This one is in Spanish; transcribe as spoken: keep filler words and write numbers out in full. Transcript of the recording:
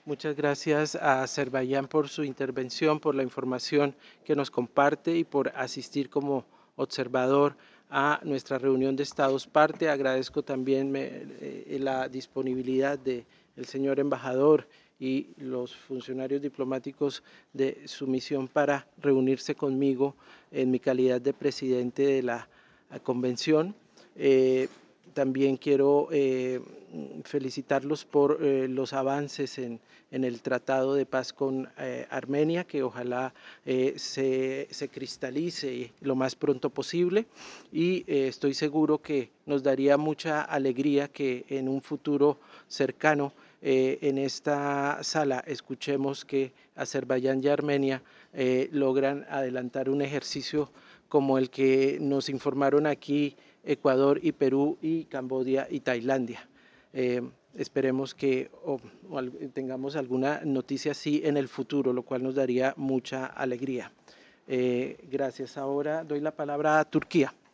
Muchas gracias a Azerbaiyán por su intervención, por la información que nos comparte y por asistir como observador a nuestra reunión de Estados parte. Agradezco también me, eh, la disponibilidad del señor embajador y los funcionarios diplomáticos de su misión para reunirse conmigo en mi calidad de presidente de la convención. Eh, también quiero eh, felicitarlos por eh, los avances en, en, el Tratado de Paz con eh, Armenia, que ojalá eh, se, se, cristalice lo más pronto posible y eh, estoy seguro que nos daría mucha alegría que en un futuro cercano eh, en esta sala escuchemos que Azerbaiyán y Armenia eh, logran adelantar un ejercicio como el que nos informaron aquí Ecuador y Perú y Camboya y Tailandia. Eh, esperemos que o, o, tengamos alguna noticia así en el futuro, lo cual nos daría mucha alegría. Eh, gracias. Ahora doy la palabra a Turquía.